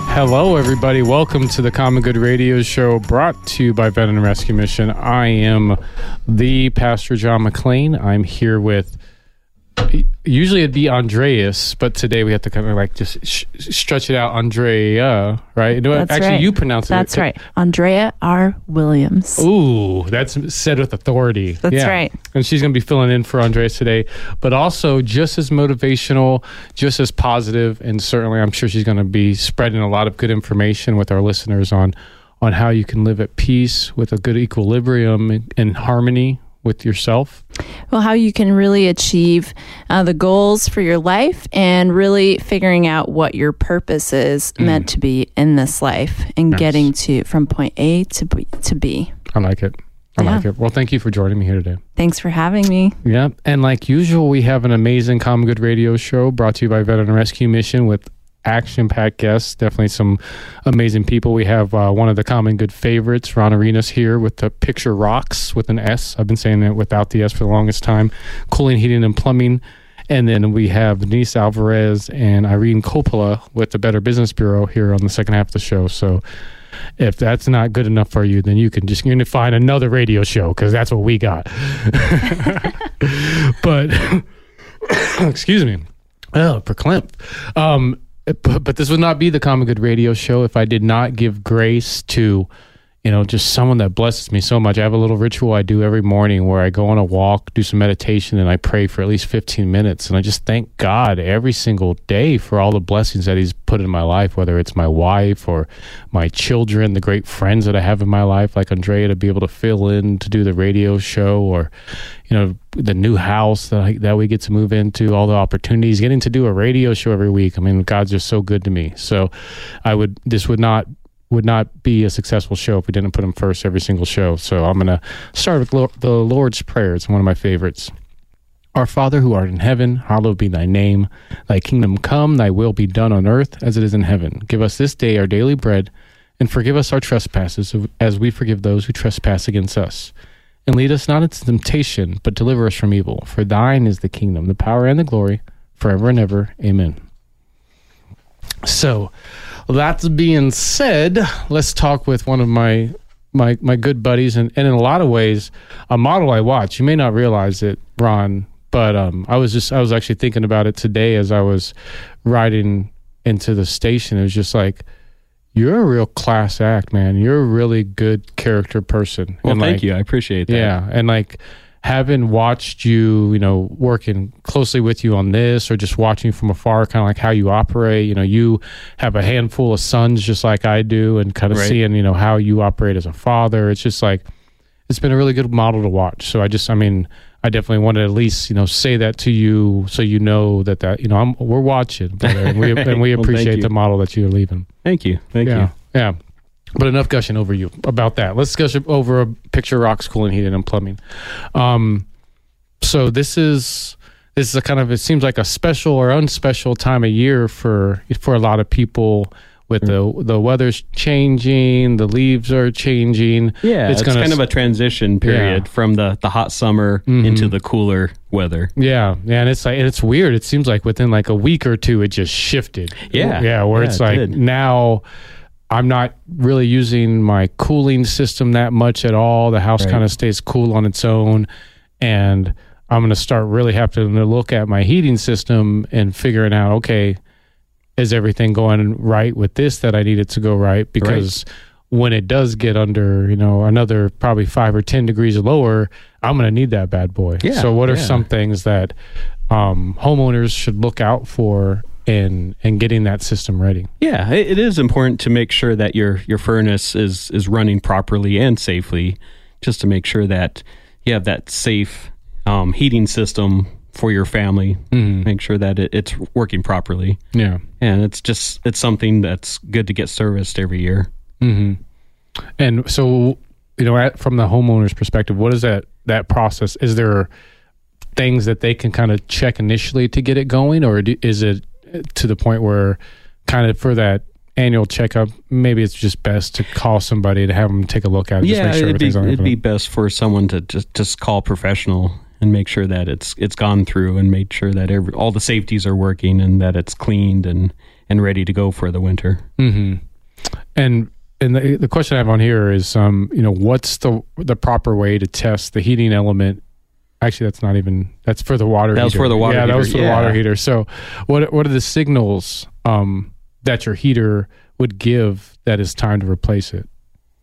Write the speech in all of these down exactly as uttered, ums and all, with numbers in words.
Hello, everybody. Welcome to the Common Good Radio Show, brought to you by Veteran Rescue Mission. I am the Pastor John McLean. I'm here with, usually it'd be Andreas, but today we have to kind of like just sh- stretch it out. Andrea, right? That's Actually, right. you pronounce it. That's right. Andrea R. Williams. Ooh, that's said with authority. That's yeah. right. And she's going to be filling in for Andreas today, but also just as motivational, just as positive, and certainly I'm sure she's going to be spreading a lot of good information with our listeners on on how you can live at peace with a good equilibrium and, and harmony with yourself. Well, how you can really achieve uh, the goals for your life and really figuring out what your purpose is mm. meant to be in this life and nice. Getting to from point A to B. To B. I like it. I yeah. like it. Well, thank you for joining me here today. Thanks for having me. Yeah. And like usual, we have an amazing Common Good Radio Show brought to you by Veteran Rescue Mission with action-packed guests. Definitely some amazing people. We have uh, one of the Common Good favorites, Ron Arenas, here with the Picture Rocks with an S. I've been saying it without the S for the longest time. Cooling, heating, and plumbing. And then we have Denise Alvarez and Irene Coppola with the Better Business Bureau here on the second half of the show. So if that's not good enough for you, then you can just you're gonna find another radio show, because that's what we got. But excuse me. Oh, verklempt. Um But, but this would not be the Common Good Radio Show if I did not give grace to, you know, just someone that blesses me so much. I have a little ritual I do every morning where I go on a walk, do some meditation, and I pray for at least fifteen minutes. And I just thank God every single day for all the blessings that he's put in my life, whether it's my wife or my children, the great friends that I have in my life, like Andrea, to be able to fill in to do the radio show, or, you know, the new house that I, that we get to move into, all the opportunities, getting to do a radio show every week. I mean, God's just so good to me. So I would, this would not, would not be a successful show if we didn't put him first every single show. So I'm going to start with Lord, the Lord's Prayer. It's one of my favorites. Our Father who art in heaven, hallowed be thy name. Thy kingdom come, thy will be done on earth as it is in heaven. Give us this day our daily bread, and forgive us our trespasses as we forgive those who trespass against us. And lead us not into temptation, but deliver us from evil. For thine is the kingdom, the power, and the glory, forever and ever. Amen. So, that being said, let's talk with one of my my my good buddies, and, and in a lot of ways, a model I watch. You may not realize it, Ron, but um, I was just I was actually thinking about it today as I was riding into the station. It was just like, you're a real class act, man. You're a really good character person. Well, and thank like, you. I appreciate that. Yeah, and like having watched you, you know, working closely with you on this, or just watching you from afar, kind of like how you operate. You know, you have a handful of sons just like I do, and kind of right. seeing, you know, how you operate as a father. It's just like, it's been a really good model to watch. So I just, I mean, I definitely wanted to at least, you know, say that to you, so you know that that you know I'm, we're watching, brother, and we and we well, appreciate the model that you're leaving. Thank you, thank yeah, you. Yeah, but enough gushing over you about that. Let's gush over a Picture Rocks, Cooling, Heating, and Plumbing. Um, so this is this is a kind of, it seems like a special or unspecial time of year for for a lot of people. With the the weather's changing, the leaves are changing. Yeah, it's, it's gonna, kind of a transition period yeah. from the, the hot summer mm-hmm. into the cooler weather. Yeah, yeah, and it's like, and it's weird. It seems like within like a week or two, it just shifted. Yeah, yeah, where yeah, it's it like did. Now I'm not really using my cooling system that much at all. The house right. kind of stays cool on its own, and I'm going to start really having to look at my heating system and figuring out, okay, is everything going right with this that I need it to go right? Because right. when it does get under, you know, another probably five or ten degrees lower, I'm going to need that bad boy. Yeah, so what are yeah. some things that um, homeowners should look out for in in getting that system ready? Yeah, it, it is important to make sure that your your furnace is is running properly and safely, just to make sure that you have that safe um, heating system for your family. Mm-hmm. Make sure that it, it's working properly. Yeah. And it's just, it's something that's good to get serviced every year. Mm-hmm. And so, you know, at, from the homeowner's perspective, what is that, that process? Is there things that they can kind of check initially to get it going? Or do, is it to the point where kind of for that annual checkup, maybe it's just best to call somebody to have them take a look at it? Yeah, just make sure it'd, be, on it'd be best for someone to just, just call professional and make sure that it's it's gone through and made sure that every, all the safeties are working and that it's cleaned and, and ready to go for the winter. Mm-hmm. And and the, the question I have on here is, um, you know, what's the the proper way to test the heating element? Actually, that's not even, that's for the water that heater. was for the water yeah, heater. that was for yeah. the water heater. So what what are the signals um, that your heater would give that it's time to replace it?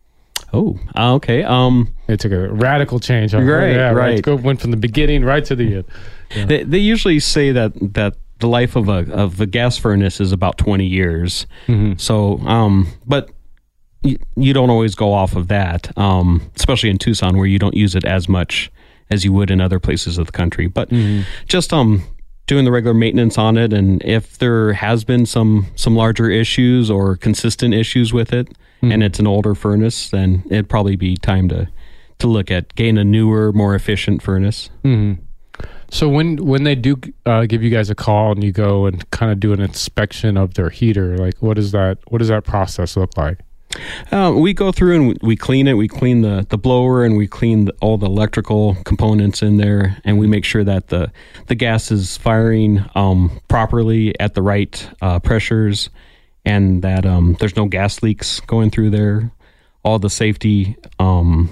Oh, uh, okay. Um, It took a radical change. Huh? Right, yeah, right. Go, went from the beginning right to the end. Yeah. They, they usually say that that the life of a of the gas furnace is about twenty years. Mm-hmm. So, um, but you, you don't always go off of that, um, especially in Tucson where you don't use it as much as you would in other places of the country. But Mm-hmm. just um, doing the regular maintenance on it, and if there has been some some larger issues or consistent issues with it, mm-hmm. and it's an older furnace, then it'd probably be time to to look at getting a newer, more efficient furnace. Mm-hmm. So when when they do uh, give you guys a call and you go and kind of do an inspection of their heater, like what is that? What does that process look like? Uh, we go through and we clean it. We clean the, the blower and we clean the, all the electrical components in there, and we make sure that the the gas is firing um, properly at the right uh, pressures, and that um, there's no gas leaks going through there. All the safety, um,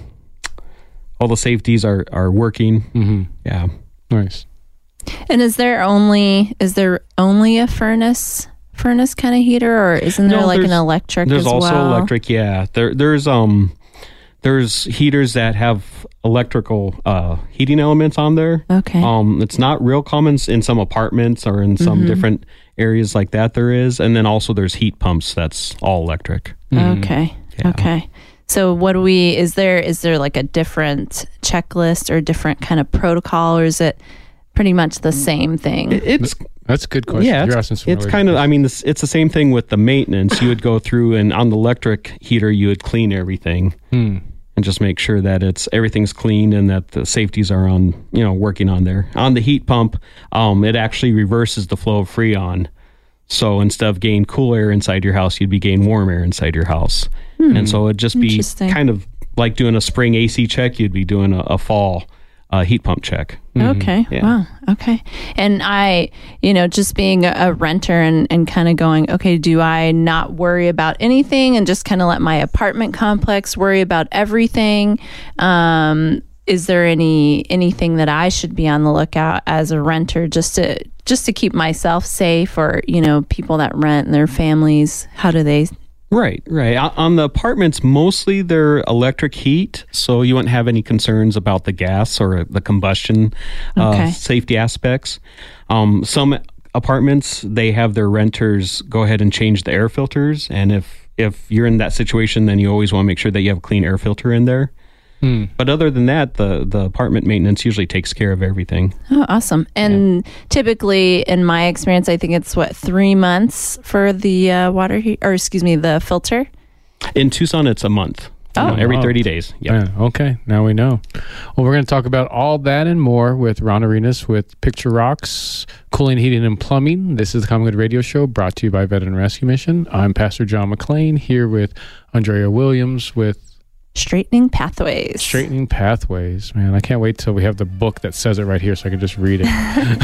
all the safeties are are working. Mm-hmm. Yeah, nice. And is there only is there only a furnace? furnace kind of heater, or isn't there No, like an there's- electric There's as also well? electric. Yeah, there there's um there's heaters that have electrical uh, heating elements on there. Okay. Um, it's not real common in some apartments or in some Mm-hmm. different areas like that. There is, and then also there's heat pumps that's all electric. Okay. Yeah. Okay. So what do we is there is there like a different checklist or different kind of protocol, or is it pretty much the same thing? It- It's That's a good question. yeah, You're it's, asking some it's really kind good of. I mean, this, it's the same thing with the maintenance. You would go through and on the electric heater, you would clean everything. Hmm. And just make sure that it's everything's clean and that the safeties are on, you know, working on there. On the heat pump, um, it actually reverses the flow of Freon. So instead of getting cool air inside your house, you'd be getting warm air inside your house. Hmm. And so it'd just be Interesting. kind of like doing a spring A C check. You'd be doing a, a fall uh, heat pump check. Okay. Yeah. Wow. Okay. And I, you know, just being a, a renter and, and kind of going, okay, do I not worry about anything and just kind of let my apartment complex worry about everything? Um, is there any anything that I should be on the lookout as a renter just to just to keep myself safe, or, you know, people that rent and their families, how do they? Right, right. O- On the apartments, mostly they're electric heat, so you wouldn't have any concerns about the gas or the combustion uh, Okay. safety aspects. Um, some apartments, they have their renters go ahead and change the air filters, and if if you're in that situation, then you always want to make sure that you have a clean air filter in there. Hmm. But other than that, the, the apartment maintenance usually takes care of everything. Oh, awesome. And typically, in my experience, I think it's what, three months for the uh, water heat, or excuse me, the filter? In Tucson, it's a month. Oh. You know, every Wow. thirty days. Yeah. Man, okay, now we know. Well, we're going to talk about all that and more with Ron Arenas with Picture Rocks, Cooling, Heating, and Plumbing. This is the Common Good Radio Show brought to you by Veteran Rescue Mission. I'm Pastor John McLean here with Andrea Williams with Straightening Pathways. Straightening Pathways. Man, I can't wait till we have the book that says it right here so I can just read it.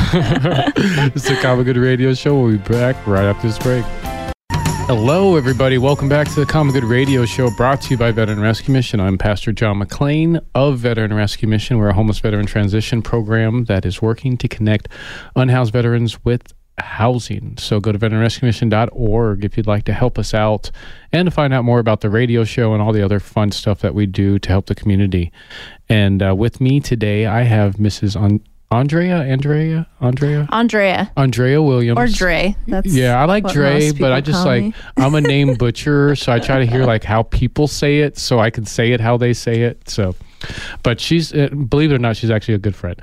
It's the Common Good Radio Show. We'll be back right after this break. Hello, everybody. Welcome back to the Common Good Radio Show brought to you by Veteran Rescue Mission. I'm Pastor John McLean of Veteran Rescue Mission. We're a homeless veteran transition program that is working to connect unhoused veterans with housing. So go to veteran rescue mission dot org if you'd like to help us out and to find out more about the radio show and all the other fun stuff that we do to help the community. And uh, with me today, I have Missus An- Andrea, Andrea, Andrea, Andrea. Andrea Williams. Or Dre. That's Yeah, I like what Dre, most but people I just call like me. I'm a name butcher, so I try to hear like how people say it, so I can say it how they say it. So, but she's uh, believe it or not, she's actually a good friend.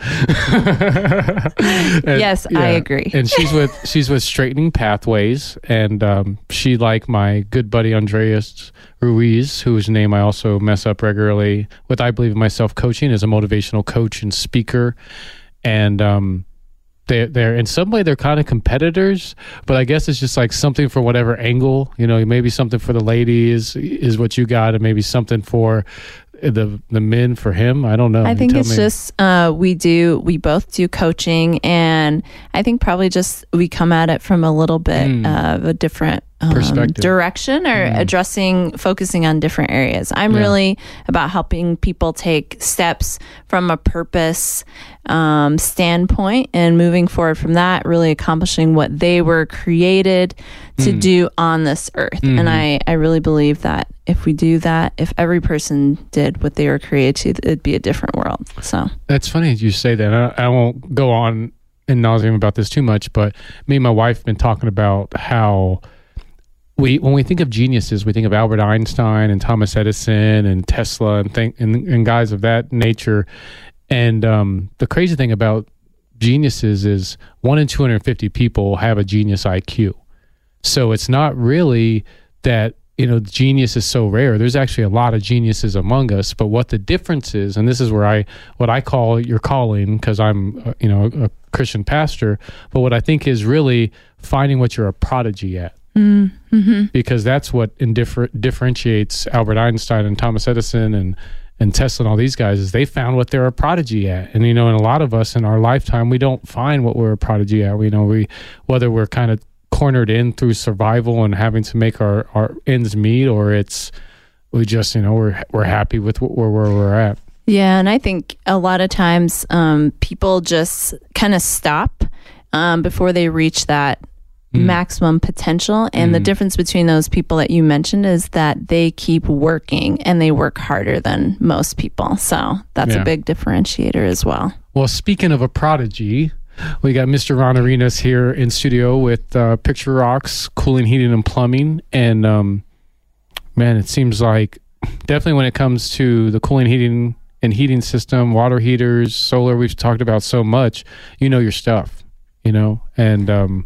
And, Yes, I agree. And she's with she's with Straightening Pathways, and um, she, like my good buddy Andreas Ruiz, whose name I also mess up regularly with, I Believe in Myself Coaching, is a motivational coach and speaker, and um, they they're in some way they're kind of competitors, but I guess it's just like something for whatever angle, you know, maybe something for the ladies is what you got, and maybe something for the the men for him? I don't know. I You think tell it's me. just uh, we do we both do coaching, and I think probably just we come at it from a little bit Mm. of a different um, Perspective. direction, or Mm. addressing, focusing on different areas. I'm Yeah. really about helping people take steps from a purpose um, standpoint and moving forward from that, really accomplishing what they were created to Mm. do on this earth. Mhm. And I, I really believe that if we do that, if every person did what they were created to, it'd be a different world. So That's funny you say that. I, I won't go on in nauseam about this too much, but me and my wife have been talking about how we, when we think of geniuses, we think of Albert Einstein and Thomas Edison and Tesla and think and, and guys of that nature. And um, the crazy thing about geniuses is one in two hundred fifty people have a genius I Q. So it's not really that, you know, genius is so rare. There's actually a lot of geniuses among us, but what the difference is, and this is where I, what I call your calling, because I'm, uh, you know, a, a Christian pastor, but what I think is really finding what you're a prodigy at. mm-hmm. Because that's what indiffer- differentiates Albert Einstein and Thomas Edison and, and Tesla and all these guys, is they found what they're a prodigy at. And, you know, and a lot of us in our lifetime, we don't find what we're a prodigy at. We know we, whether we're kind of cornered in through survival and having to make our, our ends meet, or it's, we just, you know, we're, we're happy with wh- where, where we're at. Yeah, and I think a lot of times um, people just kind of stop um, before they reach that Mm. maximum potential. And the Mm. difference between those people that you mentioned is that they keep working and they work harder than most people. So that's Yeah. a big differentiator as well. Well, speaking of a prodigy, we got Mister Ron Arenas here in studio with uh, Picture Rocks Cooling, Heating, and Plumbing. And um, man, it seems like definitely when it comes to the cooling, heating, and heating system, water heaters, solar, we've talked about so much, you know your stuff, you know. And um,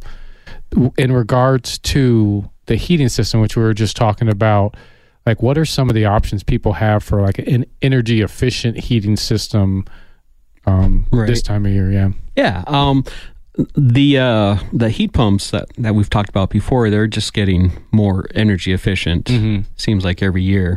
in regards to the heating system, which we were just talking about, like what are some of the options people have for like an energy efficient heating system um, Right. this time of year? Yeah. Yeah. Um, the uh, the heat pumps that, that we've talked about before, they're just getting more energy efficient. Mhm. Seems like every year.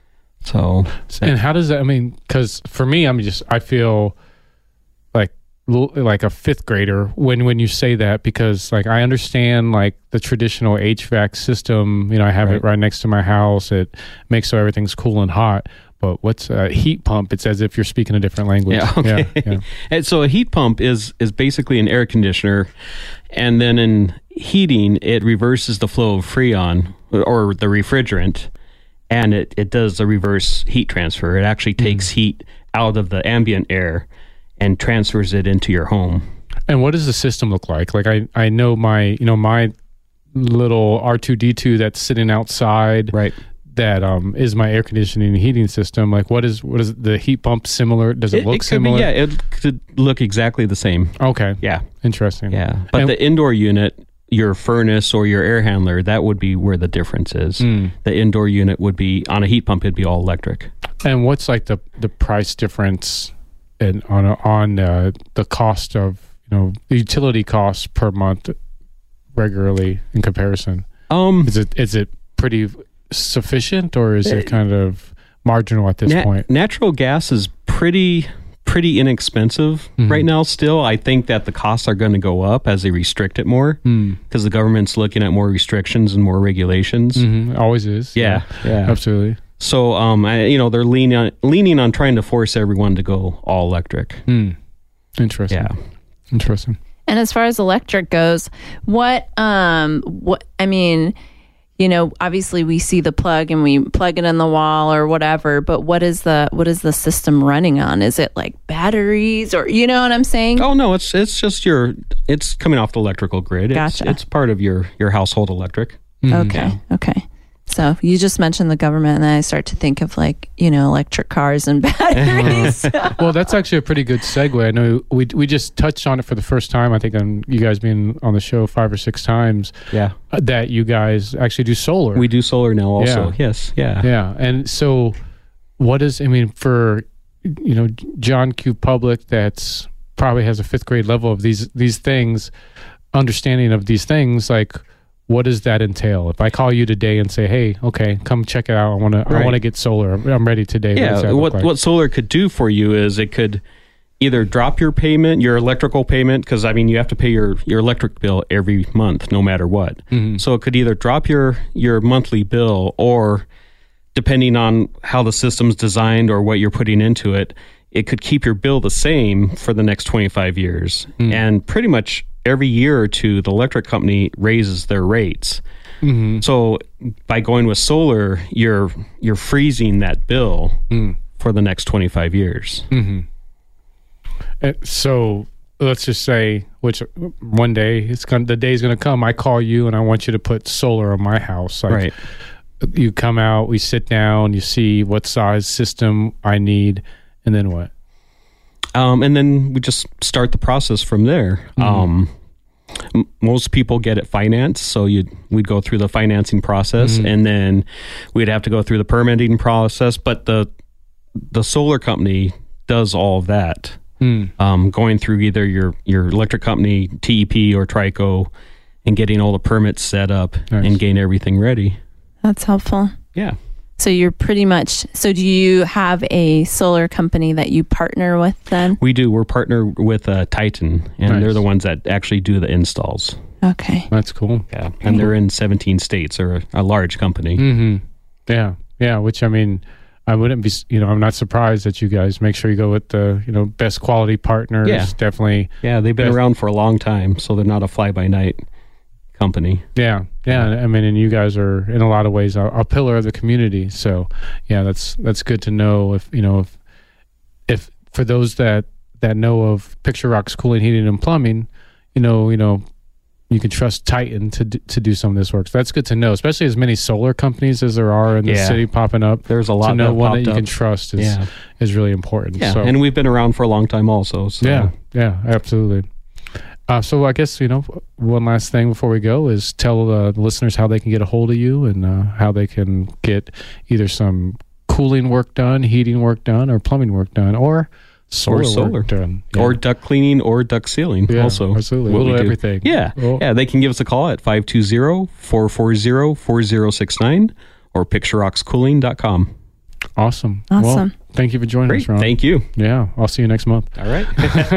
So, And how does that, I mean, because for me, I'm just, I feel like, l- like a fifth grader when, when you say that, because like, I understand like the traditional H V A C system, you know, I have Right. it right next to my house. It makes so everything's cool and hot, but what's a heat pump? It's as if you're speaking a different language. yeah. Okay. Yeah, yeah. And so a heat pump is is basically an air conditioner, and then in heating, it reverses the flow of freon or the refrigerant, and it, it does a reverse heat transfer. It actually takes heat out of the ambient air and transfers it into your home. And what does the system look like? Like I, I know my, you know, my little R two D two that's sitting outside. Right. That um is my air conditioning and heating system. Like, what is what is the heat pump similar? Does it, It, look it could similar? be, yeah, it could look exactly the same. Okay. Yeah. Interesting. Yeah. But And- the indoor unit, your furnace or your air handler, that would be where the difference is. Mm. The indoor unit would be, on a heat pump, it'd be all electric. And what's like the the price difference in on a, on uh, the cost of, you know, the utility costs per month regularly in comparison? Um, Is it is it pretty sufficient, or is it kind of marginal at this nat- point? natural gas is pretty pretty inexpensive Mhm. right now still. I think that the costs are going to go up as they restrict it more Mm. because the government's looking at more restrictions and more regulations. hmm Always is. Yeah, yeah. Absolutely. So, um, I, you know, they're leaning on, leaning on trying to force everyone to go all electric. Mm. Interesting. Yeah. Interesting. And as far as electric goes, what um what I mean, you know, obviously we see the plug and we plug it in the wall or whatever, but what is the what is the system running on? Is it like batteries, or you know what I'm saying? Oh no, it's it's just your it's coming off the electrical grid. It's, Gotcha. It's part of your your household electric. Mhm. Okay. Okay. So you just mentioned the government, and then I start to think of like, you know, electric cars and batteries. Well, that's actually a pretty good segue. I know we we just touched on it for the first time. I think on you guys being on the show five or six times, Yeah. uh, that you guys actually do solar. We do solar now also. Yeah. Yes. Yeah. Yeah, and so what is? I mean, for you know, John Q. Public, that's probably has a fifth grade level of these these things, understanding of these things. Like, what does that entail? If I call you today and say, "Hey, okay, come check it out. I want to. Right. I want to get solar. I'm ready today." Yeah. What What like? what solar could do for you is it could either drop your payment, your electrical payment, because I mean you have to pay your, your electric bill every month, no matter what. Mm-hmm. So it could either drop your your monthly bill, or depending on how the system's designed or what you're putting into it, it could keep your bill the same for the next twenty-five years. Mm. And pretty much every year or two, the electric company raises their rates. Mm-hmm. So by going with solar, you're you're freezing that bill mm. for the next twenty-five years. Mm-hmm. And so let's just say, which one day it's going, the day's going to come. I call you and I want you to put solar on my house. Like, right. You come out, we sit down, you see what size system I need, and then what? Um, and then we just start the process from there. Mm-hmm. Um, m- most people get it financed, so you'd, we'd go through the financing process, mm-hmm. and then we'd have to go through the permitting process. But the the solar company does all of that, mm. um, going through either your, your electric company, T E P or Trico, and getting all the permits set up nice. And getting everything ready. That's helpful. Yeah. So you're pretty much, so do you have a solar company that you partner with then? We do. We're partnered with uh, Titan, and nice. They're the ones that actually do the installs. Okay. That's cool. Yeah. And they're in seventeen states. They're a, a large company. Mm-hmm. Yeah. Yeah. Which, I mean, I wouldn't be, you know, I'm not surprised that you guys make sure you go with the, you know, best quality partners. Yeah. Definitely. Yeah. They've been best. around for a long time, so they're not a fly-by-night company. Yeah, yeah. I mean, and you guys are in a lot of ways a, a pillar of the community. So, yeah, that's that's good to know. If you know, if if for those that that know of Picture Rock's Cooling, Heating, and Plumbing, you know, you know, you can trust Titan to d- to do some of this work. So that's good to know, especially as many solar companies as there are in the yeah. city popping up. There's a lot to know that one that you up. can trust is yeah. is really important. Yeah, so, and we've been around for a long time, also. So. Yeah, yeah, absolutely. Uh, so I guess, you know, one last thing before we go is tell uh, the listeners how they can get a hold of you and uh, how they can get either some cooling work done, heating work done, or plumbing work done, or solar, or solar. work done. Yeah. Or duct cleaning or duct sealing yeah, also. Absolutely. We'll do everything. Yeah. Well, yeah, they can give us a call at five two zero, four four zero, four zero six nine or picture rocks cooling dot com. Awesome. Awesome. Well, thank you for joining Great. us, Ron. Thank you. Yeah, I'll see you next month. All right.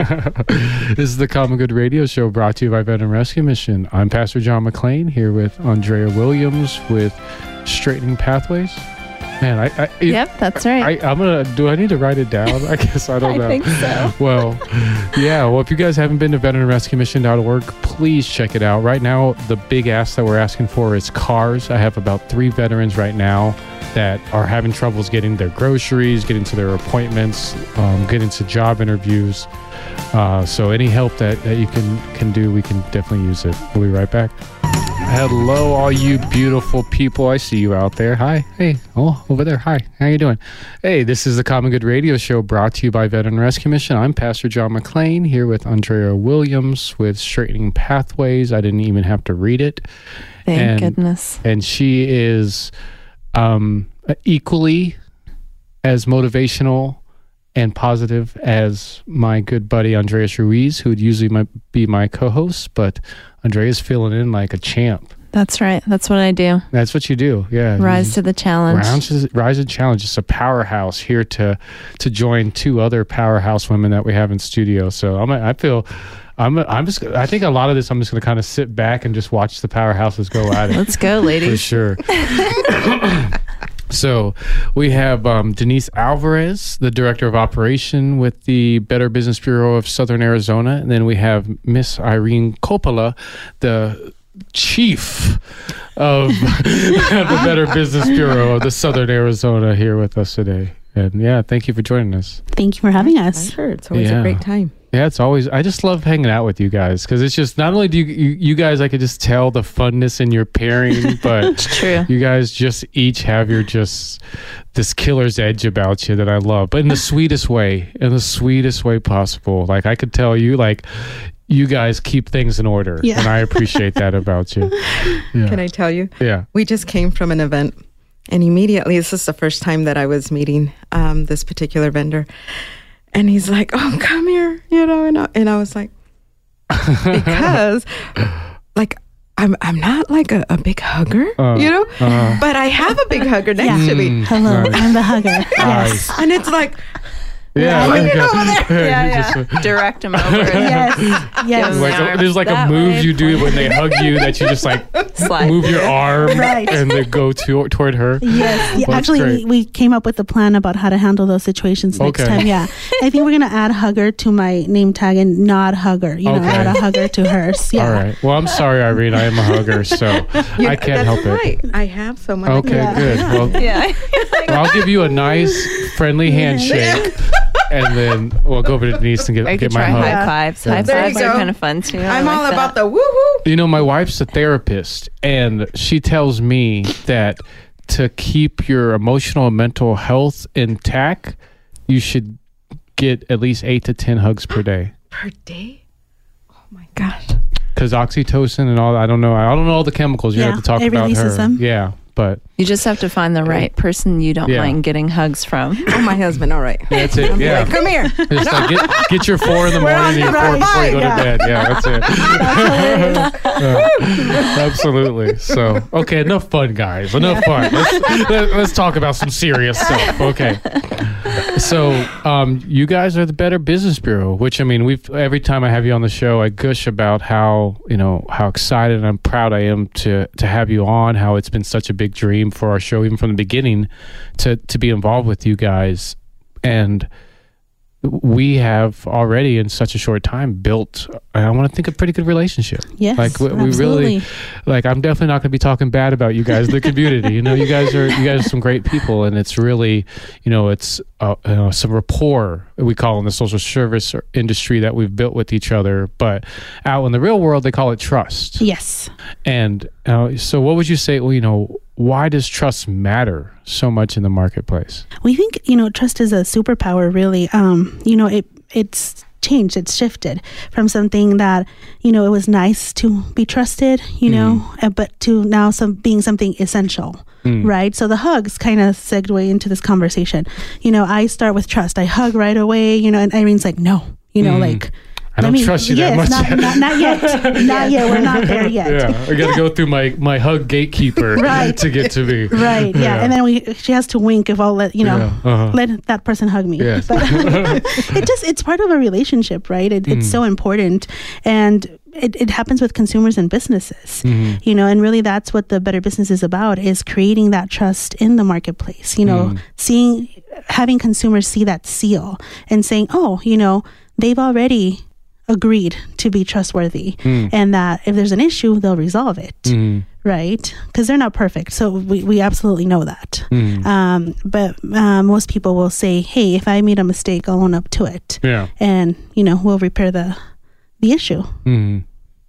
This is the Common Good Radio Show brought to you by Veteran Rescue Mission. I'm Pastor John McClain here with Andrea Williams with Straightening Pathways. Man, I, I it, yep, that's right. I, I'm gonna. Do I need to write it down? I guess I don't I know. think so. Well, yeah. Well, if you guys haven't been to veteran rescue mission dot org, please check it out. Right now, the big ask that we're asking for is cars. I have about three veterans right now that are having troubles getting their groceries, getting to their appointments, um, getting to job interviews. Uh, so any help that, that you can can do, we can definitely use it. We'll be right back. Hello, all you beautiful people. I see you out there. Hi. Hey. Oh, over there. Hi. How you doing? Hey, this is the Common Good Radio Show brought to you by Veteran Rescue Mission. I'm Pastor John McClain here with Andrea Williams with Straightening Pathways. I didn't even have to read it. Thank and, goodness. And she is um, equally as motivational and positive as my good buddy Andreas Ruiz, who would usually might be my co-host, but Andrea's filling in like a champ. That's right. That's what I do. That's what you do. Yeah. Rise to the challenge. Rise to, rise to the challenge. It's a powerhouse here to to join two other powerhouse women that we have in studio. So I'm I feel I'm I'm just I think a lot of this I'm just going to kind of sit back and just watch the powerhouses go at it. Let's go, ladies. For sure. So we have um, Denise Alvarez, the Director of Operation with the Better Business Bureau of Southern Arizona. And then we have Miss Irene Coppola, the Chief of the Better Business Bureau of the Southern Arizona here with us today. And yeah, thank you for joining us. Thank you for having us. Sure, it's always Yeah. a great time. Yeah, it's always, I just love hanging out with you guys because it's just, not only do you, you, you guys, I could just tell the funness in your pairing, but It's true. you guys just each have your just, this killer's edge about you that I love, but in the sweetest way, in the sweetest way possible. Like I could tell you, like, you guys keep things in order, Yeah. and I appreciate that about you. Yeah. Can I tell you? Yeah. We just came from an event, and immediately, this is the first time that I was meeting um, this particular vendor. And he's like, "Oh, come here," you know, and I, and I was like, because, like, I'm I'm not like a, a big hugger, Uh, you know, uh, but I have a big hugger next Yeah. to me, Mm, Hello, nice. I'm the hugger. Yes. Nice. and it's like, Yeah, Look okay. at over there. Yeah, You yeah. just, uh, Direct them over. Yes. Yes. Give like An a, arm there's like a that move way. you do when they hug you that you just like Slide. move your arm Right. and then go to toward her. Yes. Yeah, Well, actually, we, great. we came up with a plan about how to handle those situations next Okay. time. Yeah. I think we're going to add hugger to my name tag and not hugger. You know, Okay. add a hugger to hers. Yeah. All right. Well, I'm sorry, Irene. I am a hugger, so you I know, can't that's help it. right. I have someone. Okay, Yeah. good. Well, Yeah. I'll give you a nice, friendly handshake, and then we'll go over to Denise and get, Or you get could my try hug. high fives. Yeah. High There you fives are go. kind of fun too. I I'm like all that. about the woohoo. You know, my wife's a therapist, and she tells me that to keep your emotional and mental health intact, you should get at least eight to ten hugs per day. Per day? Oh my gosh. Because oxytocin and all, I don't know, I don't know all the chemicals. You Yeah, have to talk it about releases her. them. Yeah, but You just have to find the right person you don't Yeah. mind getting hugs from. Oh, my husband. All right. that's it. Yeah. Like, come here. Just like get, get your four in the We're morning on and your the four right before you go side, to bed. Yeah, that's it. Yeah, absolutely. So, okay, enough fun, guys. Enough fun. Let's, let, let's talk about some serious stuff. Okay. So, um, you guys are the Better Business Bureau, which I mean, we've every time I have you on the show, I gush about how you know how excited and I'm proud I am to to have you on. How it's been such a big dream for our show, even from the beginning, to to be involved with you guys, and we have already in such a short time built, I want to think, a pretty good relationship. Yes. Like we, we absolutely. really, like I'm definitely not going to be talking bad about you guys in the community. You know, you guys are you guys are some great people, and it's really, you know, it's uh, you know, some rapport we call in the social service industry that we've built with each other. But out in the real world, they call it trust. Yes. And uh, so, what would you say? Well, you know, why does trust matter so much in the marketplace? We think, you know, trust is a superpower, really. Um, you know, it it's changed, it's shifted from something that, you know, it was nice to be trusted, you know, uh, but to now some being something essential, right? So the hugs kind of segue into this conversation. You know, I start with trust. I hug right away, you know, and Irene's like, no, you know, like, I don't let me- trust you yes, that much. Not, yet. not, not yet. Not yet. We're not there yet. Yeah, I got to go through my my hug gatekeeper Right. to get to me. Right. Yeah. Yeah. And then we she has to wink if I'll let you know Yeah, uh-huh. let that person hug me. Yes. But it just it's part of a relationship, right? It, It's so important, and it, it happens with consumers and businesses. You know, and really that's what the Better Business is about: is creating that trust in the marketplace. You know, seeing having consumers see that seal and saying, oh, you know, they've already agreed to be trustworthy, and that if there's an issue, they'll resolve it. Right? Because they're not perfect. So we, we absolutely know that. Um, but uh, most people will say, hey, if I made a mistake, I'll own up to it. Yeah. And, you know, we'll repair the the issue. Mm.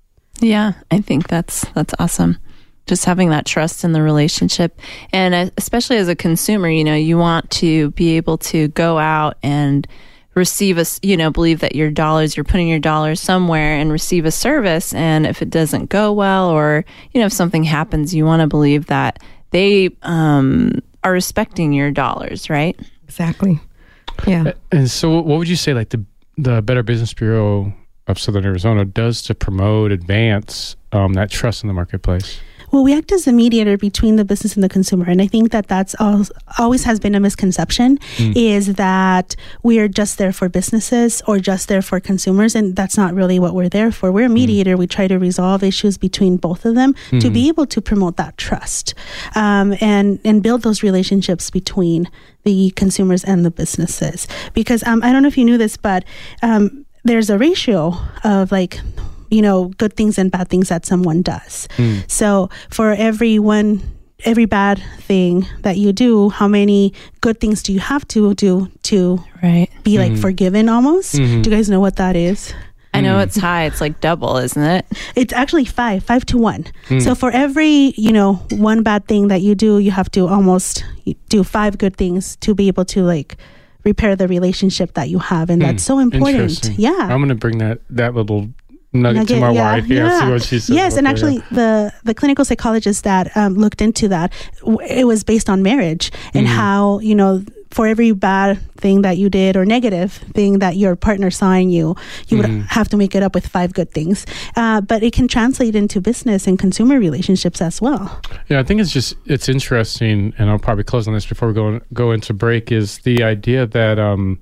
Yeah, I think that's that's awesome. Just having that trust in the relationship, and uh, especially as a consumer, you know, you want to be able to go out and receive a, s- you know, believe that your dollars, you're putting your dollars somewhere and receive a service. And if it doesn't go well, or, you know, if something happens, you want to believe that they um, are respecting your dollars, right? Exactly. Yeah. And so, what would you say, like the the Better Business Bureau of Southern Arizona does to promote, advance um, that trust in the marketplace? Well, we act as a mediator between the business and the consumer. And I think that that's al- always has been a misconception, is that we are just there for businesses or just there for consumers. And that's not really what we're there for. We're a mediator. We try to resolve issues between both of them to be able to promote that trust um, and, and build those relationships between the consumers and the businesses. Because um, I don't know if you knew this, but um, there's a ratio of like, you know, good things and bad things that someone does. So for every one, every bad thing that you do, how many good things do you have to do to Right. be like forgiven almost? Do you guys know what that is? I know it's high. It's like double, isn't it? It's actually five, five to one. So for every, you know, one bad thing that you do, you have to almost do five good things to be able to like repair the relationship that you have. And that's so important. Interesting. Yeah. I'm going to bring that that little nugget, to Nugget, my yeah, wife. Yeah, yeah. see what she says. Yes, and about that, actually, the the clinical psychologist that um, looked into that, w- it was based on marriage and how, you know, for every bad thing that you did or negative thing that your partner saw in you, you would Mm-hmm. have to make it up with five good things. Uh, but it can translate into business and consumer relationships as well. Yeah, I think it's just it's interesting, and I'll probably close on this before we go go into break. Is the idea that um,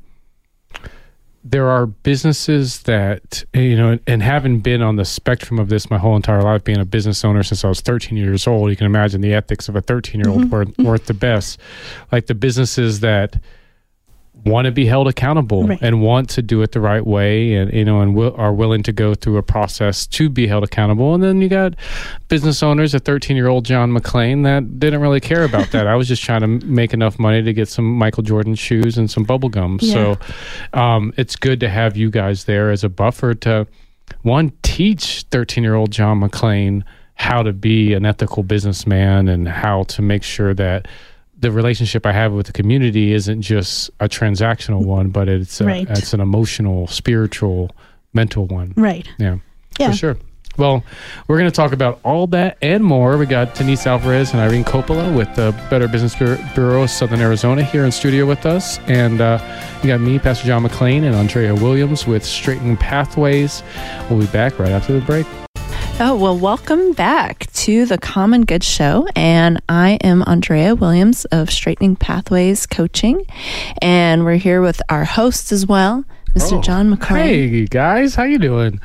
there are businesses that, you know, and having been on the spectrum of this my whole entire life, being a business owner since I was thirteen years old, you can imagine the ethics of a thirteen year old Mm-hmm. worth, worth the best. Like the businesses that want to be held accountable Right. and want to do it the right way, and you know, and will, are willing to go through a process to be held accountable. And then you got business owners, a thirteen year old John McClane, that didn't really care about that. I was just trying to make enough money to get some Michael Jordan shoes and some bubble gum. Yeah. So um, it's good to have you guys there as a buffer to, one, teach thirteen year old John McClane how to be an ethical businessman and how to make sure that the relationship I have with the community isn't just a transactional one, but it's a, Right. it's an emotional, spiritual, mental one. Right. Yeah, Yeah. for sure. Well, we're going to talk about all that and more. We got Denise Alvarez and Irene Coppola with the Better Business Bureau of Southern Arizona here in studio with us. And uh, you got me, Pastor John McClane, and Andrea Williams with Straightening Pathways. We'll be back right after the break. Oh, well, welcome back to the Common Good Show. And I am Andrea Williams of Straightening Pathways Coaching. And we're here with our host as well, Mister Oh, John McClane. Hey, guys. How you doing?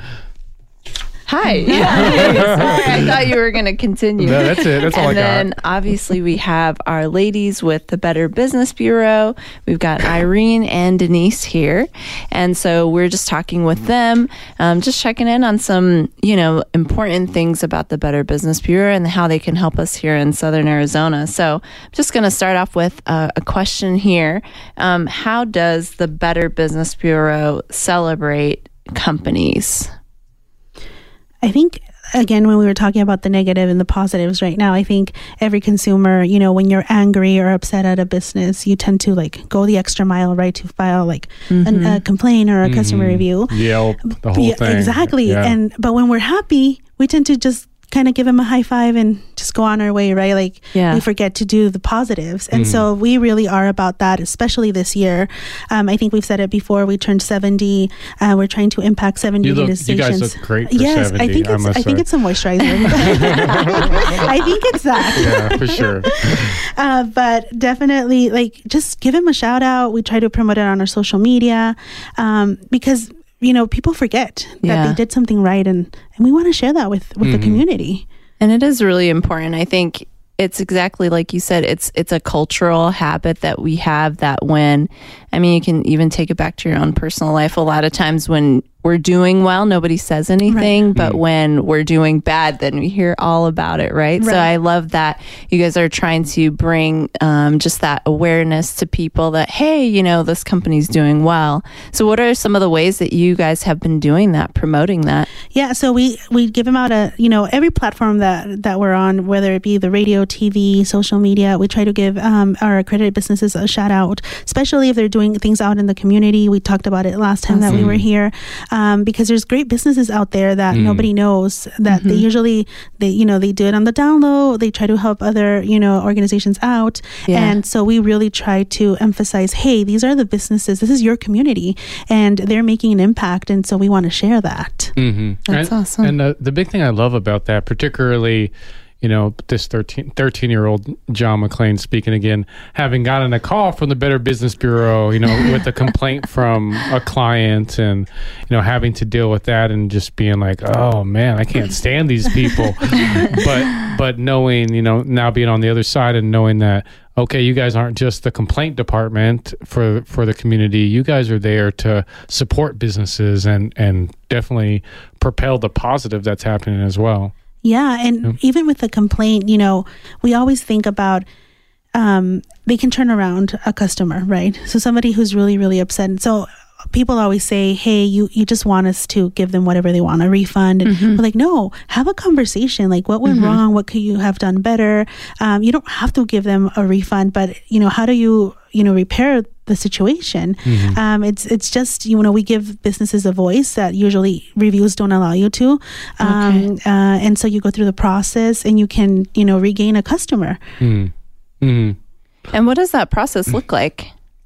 Hi. Sorry, I thought you were going to continue. No, that's it. That's all and I got. then obviously we have our ladies with the Better Business Bureau. We've got Irene and Denise here. And so we're just talking with them, um, just checking in on some, you know, important things about the Better Business Bureau and how they can help us here in Southern Arizona. So I'm just going to start off with a, a question here. Um, how does the Better Business Bureau celebrate companies? I think, again, when we were talking about the negative and the positives right now, I think every consumer, you know, when you're angry or upset at a business, you tend to like go the extra mile, right, to file like an, a complaint or a customer review. Yelp, the whole Yeah, thing. exactly. Yeah. And but when we're happy, we tend to just kind of give them a high five and just go on our way, right? Like Yeah. we forget to do the positives. And so we really are about that, especially this year. Um, I think we've said it before. We turned seventy. Uh, we're trying to impact seventy You, look, radio you stations. guys look great for yes, seventy, I think I it's must I think say. it's some moisturizer. I think it's that. Yeah, for sure. Uh, but definitely, like, just give him a shout out. We try to promote it on our social media um, because, you know, people forget that Yeah. they did something right, and, and we want to share that with, with the community. And it is really important. I think it's exactly like you said, it's it's a cultural habit that we have that when, I mean, you can even take it back to your own personal life. A lot of times when we're doing well, nobody says anything, but when we're doing bad, then we hear all about it, right? So Right. I love that you guys are trying to bring um, just that awareness to people that, hey, you know, this company's doing well. So what are some of the ways that you guys have been doing that, promoting that? Yeah, so we we give them out a, you know, every platform that that we're on, whether it be the radio, T V, social media, we try to give um, our accredited businesses a shout out, especially if they're doing things out in the community. We talked about it last time that we were here, um, because there's great businesses out there that nobody knows that they usually they you know they do it on the down low. They try to help other, you know, organizations out, Yeah. and so we really try to emphasize, hey, these are the businesses. This is your community, and they're making an impact, and so we want to share that. Mm-hmm. That's and, awesome. And the, the big thing I love about that, particularly, you know, this thirteen, thirteen-year-old John McClane speaking again, having gotten a call from the Better Business Bureau, you know, with a complaint from a client and, you know, having to deal with that and just being like, oh, man, I can't stand these people. but but knowing, you know, now being on the other side and knowing that, okay, you guys aren't just the complaint department for for the community. You guys are there to support businesses and, and definitely propel the positive that's happening as well. Yeah, and even with the complaint, you know, we always think about um, they can turn around a customer, right? So somebody who's really, really upset. And so people always say, hey, you, you just want us to give them whatever they want, a refund. And we're like, no, have a conversation. Like, what went wrong? What could you have done better? Um, you don't have to give them a refund, but, you know, how do you, you know, repair the situation? Um, it's it's just, you know, we give businesses a voice that usually reviews don't allow you to. Um, uh, and so you go through the process and you can, you know, regain a customer. Mm. Mm. And what does that process look like?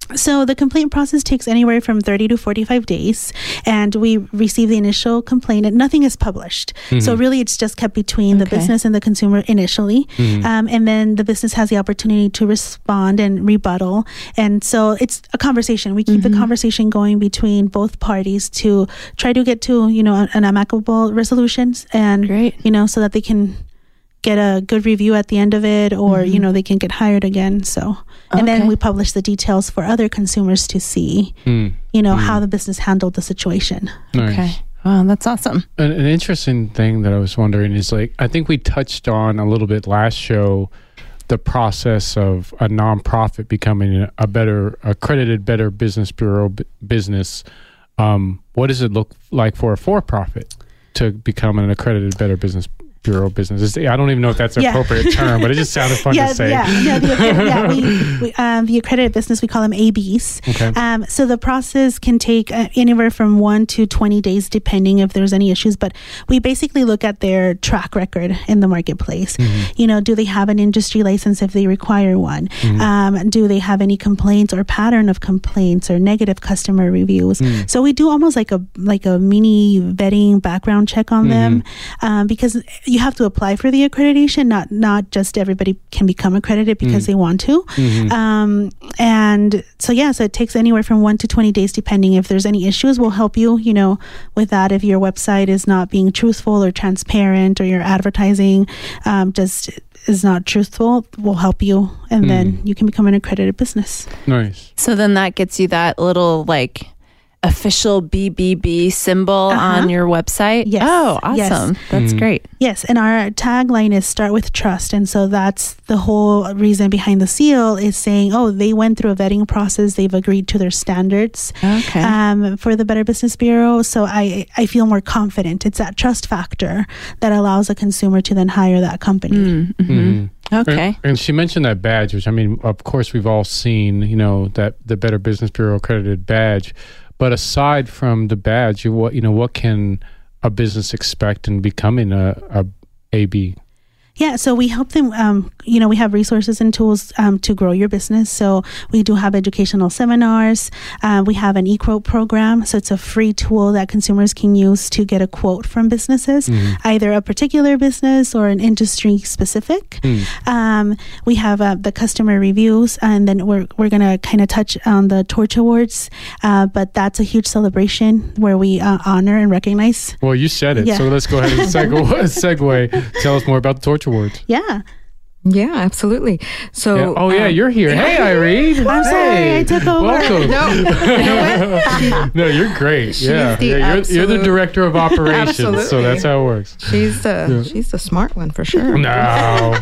So the complaint process takes anywhere from thirty to forty-five days, and we receive the initial complaint and nothing is published. Mm-hmm. So really it's just kept between okay. the business and the consumer initially. Mm-hmm. Um, and then the business has the opportunity to respond and rebuttal. And so it's a conversation. We keep mm-hmm. the conversation going between both parties to try to get to, you know, an amicable resolutions and, Great. you know, so that they can get a good review at the end of it, or mm-hmm. you know, they can get hired again. So and okay. then we publish the details for other consumers to see mm. you know mm. how the business handled the situation. Nice. Okay, wow, that's awesome. An, an interesting thing that I was wondering is, like, I think we touched on a little bit last show the process of a nonprofit becoming a better accredited Better Business Bureau b- business. Um, what does it look like for a for-profit to become an accredited Better Business Bureau business? I don't even know if that's an yeah. appropriate term, but it just sounded fun yeah, to say. Yeah, yeah, the, yeah we, we, um, the accredited business, we call them A Bs. Okay. Um, so the process can take uh, anywhere from one to twenty days, depending if there's any issues. But we basically look at their track record in the marketplace. Mm-hmm. You know, do they have an industry license if they require one? Mm-hmm. Um, do they have any complaints or pattern of complaints or negative customer reviews? Mm-hmm. So we do almost like a like a mini vetting background check on mm-hmm. them, um, because you have to apply for the accreditation. Not not just everybody can become accredited because mm. they want to. Mm-hmm. Um, and so yeah, so it takes anywhere from one to twenty days, depending. If there's any issues, we'll help you, you know, with that. If your website is not being truthful or transparent, or your advertising um, just is not truthful, we'll help you, and mm. then you can become an accredited business. Nice. So then that gets you that little like official B B B symbol uh-huh. on your website. Yes. Oh, awesome. Yes. That's mm. great. Yes. And our tagline is start with trust. And so that's the whole reason behind the seal, is saying, oh, they went through a vetting process. They've agreed to their standards okay. um, for the Better Business Bureau. So I, I feel more confident. It's that trust factor that allows a consumer to then hire that company. Mm-hmm. Mm-hmm. Okay. And, and she mentioned that badge, which, I mean, of course, we've all seen, you know, that the Better Business Bureau accredited badge. But aside from the badge, what you know, what can a business expect in becoming a, a A B? Yeah, so we help them, um, you know, we have resources and tools um, to grow your business. So we do have educational seminars. Uh, we have an eQuote program. So it's a free tool that consumers can use to get a quote from businesses, mm-hmm. either a particular business or an industry specific. Mm. Um, we have uh, the customer reviews, and then we're, we're going to kind of touch on the Torch Awards. Uh, but that's a huge celebration where we uh, honor and recognize. Well, you said it. Yeah. So let's go ahead and segue. segue. Tell us more about the Torch Awards. Yeah. Yeah, absolutely. So, yeah. oh yeah, um, you're here. Hey, Irene. I'm hey. sorry, I took over. Welcome. No, you know what? No, you're great. Yeah, the yeah you're, you're the director of operations, so that's how it works. She's the yeah. she's the smart one for sure. No.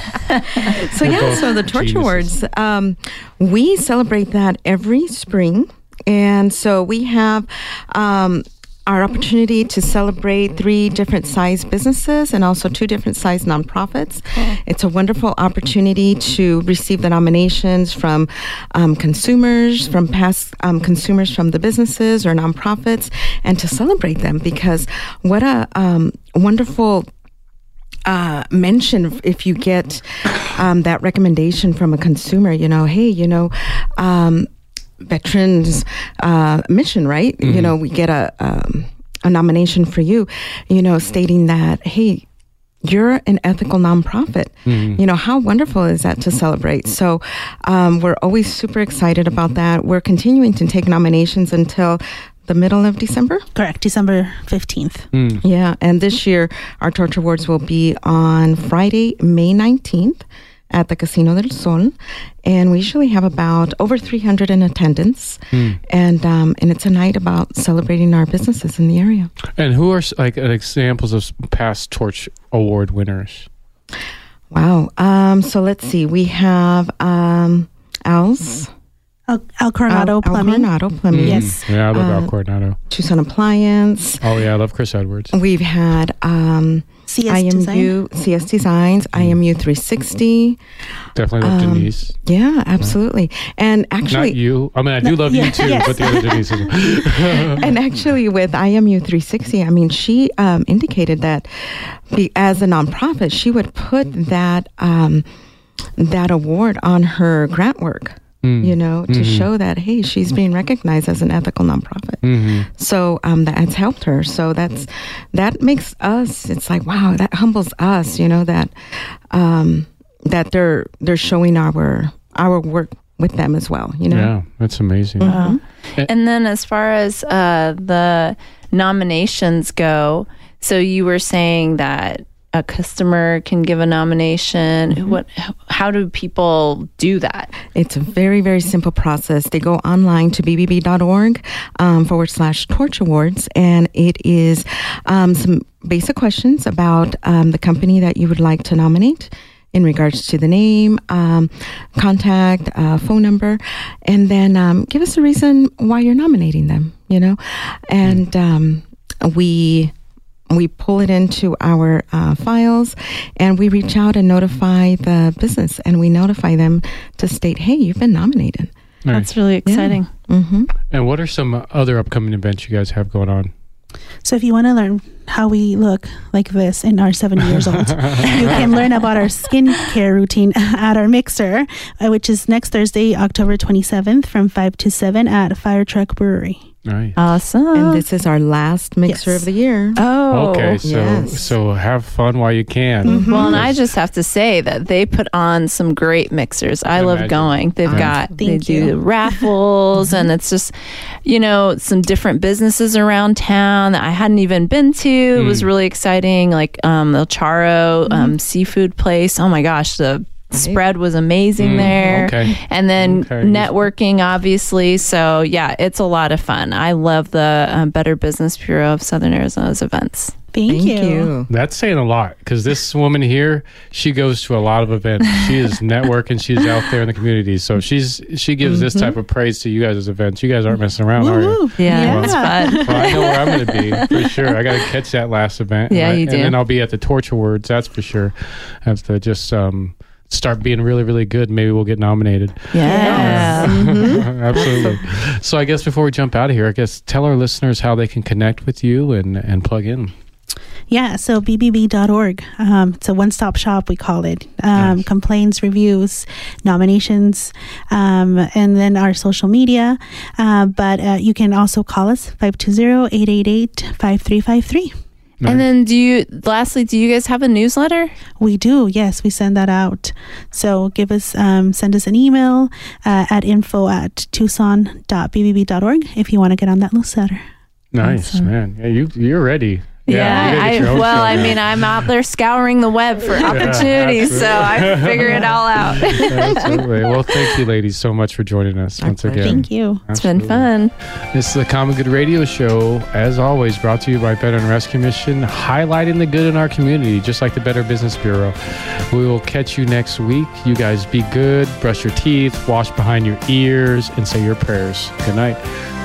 So yeah, so the Torch Awards, um, we celebrate that every spring, and so we have. Um, Our opportunity to celebrate three different size businesses and also two different size nonprofits. Oh. It's a wonderful opportunity to receive the nominations from um, consumers, from past um, consumers from the businesses or nonprofits, and to celebrate them, because what a um, wonderful Uh, mention if you get um, that recommendation from a consumer, you know, hey, you know, um, veterans uh, mission, right? Mm-hmm. You know, we get a um, a nomination for you, you know, stating that, hey, you're an ethical nonprofit. Mm-hmm. You know, how wonderful is that to celebrate? So um, we're always super excited about that. We're continuing to take nominations until the middle of December? Correct, December fifteenth. Mm. Yeah, and this year our Torch Awards will be on Friday, May nineteenth at the Casino del Sol, and we usually have about over three hundred in attendance, mm. and um, and it's a night about celebrating our businesses in the area. And who are like examples of past Torch Award winners? Wow. Um, so let's see. We have um, Al's. Al, Al Coronado Al, Plumbing. Al Coronado Plumbing. Mm. Yes. Yeah, I love uh, Al Coronado. Tucson Appliance. Oh, yeah, I love Chris Edwards. We've had um, C S I M U, Design. C S Designs, mm. I M U three sixty. Definitely love um, Denise. Yeah, absolutely. And actually... Not you. I mean, I do no, love yeah, you too, yes. but the other Denise is... And actually with I M U three sixty, I mean, she um, indicated that be, as a nonprofit, she would put that um, that award on her grant work. Mm. you know, to Mhm. show that, hey, she's being recognized as an ethical nonprofit. Mhm. So um, that has helped her. So that's that makes us. It's like, wow, that humbles us. You know, that um, that they're they're showing our our work with them as well. You know. Yeah, that's amazing. Wow. And then as far as uh, the nominations go, so you were saying that a customer can give a nomination. Mm-hmm. What? How do people do that? It's a very, very simple process. They go online to b b b dot org um, forward slash torch awards, and it is um, some basic questions about um, the company that you would like to nominate in regards to the name, um, contact, uh, phone number, and then um, give us a reason why you're nominating them, you know? And um, we... We pull it into our uh, files, and we reach out and notify the business, and we notify them to state, hey, you've been nominated. Nice. That's really exciting. Mm-hmm. And what are some other upcoming events you guys have going on? So if you want to learn how we look like this in our seventy years old, you can learn about our skincare routine at our mixer, uh, which is next Thursday, October twenty-seventh from five to seven at Fire Truck Brewery. Nice. Awesome. And this is our last mixer Yes. of the year. oh, Okay, so yes. so have fun while you can. Mhm. Well, and I just have to say that they put on some great mixers. I I love imagine. going. They've Yeah. got, they Thank do you. raffles, and it's just, you know, some different businesses around town that I hadn't even been to. It was Mm. really exciting. Like um, El Charo um, seafood place. Oh my gosh, the spread was amazing Mm, there. okay. And then Okay. networking, obviously. So, yeah, it's a lot of fun. I love the um, Better Business Bureau of Southern Arizona's events. Thank, Thank you. you. That's saying a lot because this woman here, she goes to a lot of events. She is networking. She's out there in the community. So she's she gives this type of praise to you guys' events. You guys aren't messing around, are you? Woo-woo. Yeah, it's fun. Well, I know where I'm going to be for sure. I got to catch that last event. Yeah, and I- you do. And then I'll be at the Torch Awards. That's for sure. I have to just um, start being really, really good. Maybe we'll get nominated. Yeah. Absolutely. So I guess before we jump out of here, I guess tell our listeners how they can connect with you and, and plug in. Yeah, so b b b dot org. Um, it's a one-stop shop, we call it. Um, Nice. Complaints, reviews, nominations, um, and then our social media. Uh, but uh, you can also call us, five two zero, eight eight eight, five three five three. And then do you, lastly, do you guys have a newsletter? We do, yes, we send that out. So give us, um, send us an email uh, at info at tucson dot b b b dot org if you want to get on that newsletter. Nice, Awesome. man. Yeah, you, you're ready. Yeah, you gotta I, get your own well, show I now. mean, I'm out there scouring the web for opportunities, so I figure it all out. Absolutely. Well, thank you, ladies, so much for joining us Our once pleasure. again. Thank you. It's been Absolutely. fun. This is the Common Good Radio Show, as always, brought to you by Better and Rescue Mission, highlighting the good in our community, just like the Better Business Bureau. We will catch you next week. You guys be good, brush your teeth, wash behind your ears, and say your prayers. Good night.